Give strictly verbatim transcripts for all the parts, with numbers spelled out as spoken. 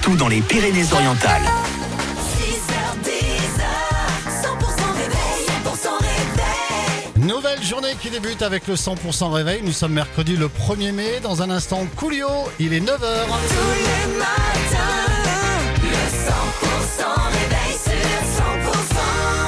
partout dans les Pyrénées-Orientales. Nouvelle journée qui débute avec le cent pour cent réveil. Nous sommes mercredi le premier mai. Dans un instant, Coolio, il est neuf heures. Tous les matins, le cent pour cent réveil sur cent pour cent.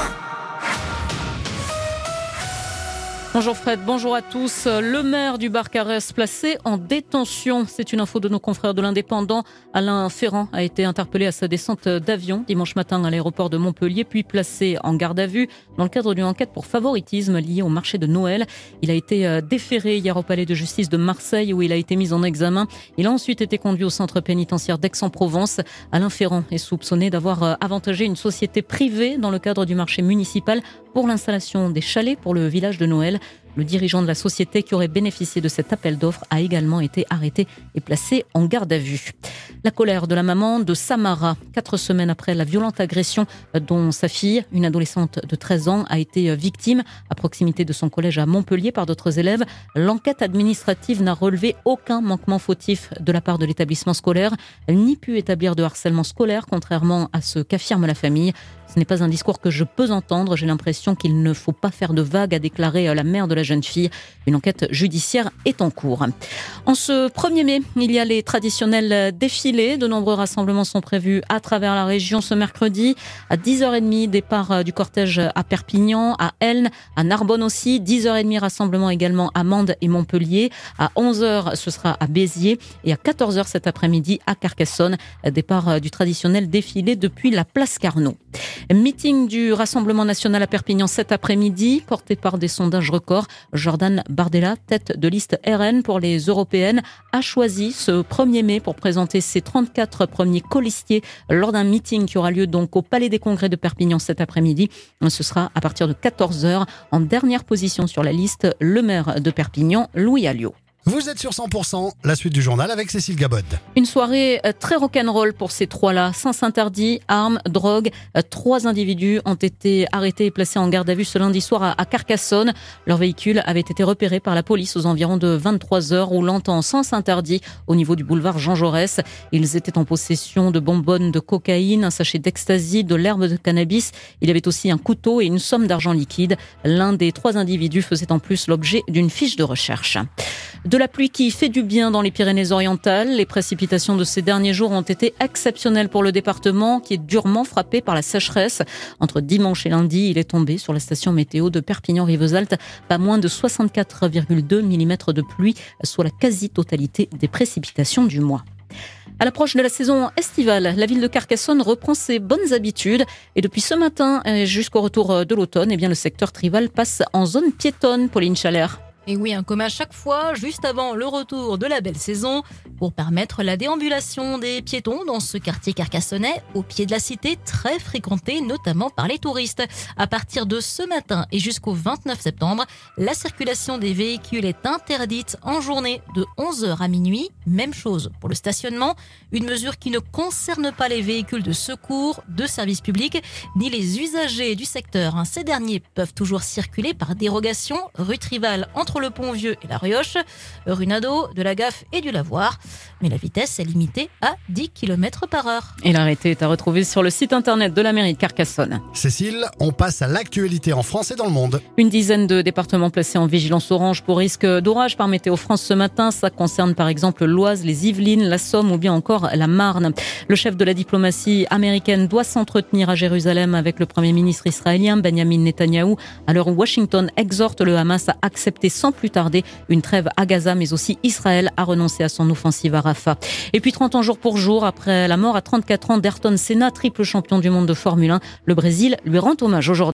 Bonjour Fred, bonjour à tous. Le maire du Barcarès placé en détention. C'est une info de nos confrères de l'Indépendant. Alain Ferrand a été interpellé à sa descente d'avion dimanche matin à l'aéroport de Montpellier, puis placé en garde à vue dans le cadre d'une enquête pour favoritisme liée au marché de Noël. Il a été déféré hier au palais de justice de Marseille où il a été mis en examen. Il a ensuite été conduit au centre pénitentiaire d'Aix-en-Provence. Alain Ferrand est soupçonné d'avoir avantagé une société privée dans le cadre du marché municipal pour l'installation des chalets pour le village de Noël. Le dirigeant de la société qui aurait bénéficié de cet appel d'offres a également été arrêté et placé en garde à vue. La colère de la maman de Samara, quatre semaines après la violente agression dont sa fille, une adolescente de treize ans, a été victime à proximité de son collège à Montpellier par d'autres élèves. L'enquête administrative n'a relevé aucun manquement fautif de la part de l'établissement scolaire, ni pu établir de harcèlement scolaire, contrairement à ce qu'affirme la famille. Ce n'est pas un discours que je peux entendre. J'ai l'impression qu'il ne faut pas faire de vagues, a déclaré la mère de la jeune fille. Une enquête judiciaire est en cours. En ce premier mai, il y a les traditionnels défilés. De nombreux rassemblements sont prévus à travers la région ce mercredi. À dix heures trente, départ du cortège à Perpignan, à Elne, à Narbonne aussi. dix heures trente, rassemblement également à Mende et Montpellier. À onze heures, ce sera à Béziers. Et à quatorze heures cet après-midi, à Carcassonne, départ du traditionnel défilé depuis la place Carnot. Meeting du Rassemblement national à Perpignan cet après-midi, porté par des sondages records. Jordan Bardella, tête de liste R N pour les européennes, a choisi ce premier mai pour présenter ses trente-quatre premiers colistiers lors d'un meeting qui aura lieu donc au Palais des Congrès de Perpignan cet après-midi. Ce sera à partir de quatorze heures. En dernière position sur la liste, le maire de Perpignan, Louis Alliot. Vous êtes sur cent pour cent, la suite du journal avec Cécile Gabod. Une soirée très rock'n'roll pour ces trois-là. Sens interdit, armes, drogue. Trois individus ont été arrêtés et placés en garde à vue ce lundi soir à Carcassonne. Leur véhicule avait été repéré par la police aux environs de vingt-trois heures, roulant en sens interdit au niveau du boulevard Jean Jaurès. Ils étaient en possession de bonbonnes de cocaïne, un sachet d'ecstasy, de l'herbe de cannabis. Il y avait aussi un couteau et une somme d'argent liquide. L'un des trois individus faisait en plus l'objet d'une fiche de recherche. De la pluie qui fait du bien dans les Pyrénées-Orientales. Les précipitations de ces derniers jours ont été exceptionnelles pour le département qui est durement frappé par la sécheresse. Entre dimanche et lundi, il est tombé sur la station météo de Perpignan-Rivesaltes pas moins de soixante-quatre virgule deux millimètres de pluie, soit la quasi-totalité des précipitations du mois. À l'approche de la saison estivale, la ville de Carcassonne reprend ses bonnes habitudes et depuis ce matin jusqu'au retour de l'automne, eh bien le secteur Trival passe en zone piétonne. Pauline Chalère. Et oui, un comme à chaque fois, juste avant le retour de la belle saison, pour permettre la déambulation des piétons dans ce quartier carcassonnais, au pied de la cité, très fréquenté notamment par les touristes. À partir de ce matin et jusqu'au vingt-neuf septembre, la circulation des véhicules est interdite en journée de onze heures à minuit. Même chose pour le stationnement, une mesure qui ne concerne pas les véhicules de secours, de service public, ni les usagers du secteur. Ces derniers peuvent toujours circuler par dérogation, rue Trival entre le Pont-Vieux et la Rioche, rue Nadeau, de la Gaffe et du Lavoir. Mais la vitesse est limitée à dix kilomètres par heure. Et l'arrêté est à retrouver sur le site internet de la mairie de Carcassonne. Cécile, on passe à l'actualité en France et dans le monde. Une dizaine de départements placés en vigilance orange pour risque d'orage par Météo France ce matin. Ça concerne par exemple l'Oise, les Yvelines, la Somme ou bien encore la Marne. Le chef de la diplomatie américaine doit s'entretenir à Jérusalem avec le premier ministre israélien Benjamin Netanyahou à l'heure où Washington exhorte le Hamas à accepter sans plus tarder une trêve à Gaza, mais aussi Israël a renoncé à son offensive à Rafah. Et puis trente ans jour pour jour, après la mort à trente-quatre ans d'Ayrton Senna, triple champion du monde de Formule un, le Brésil lui rend hommage aujourd'hui.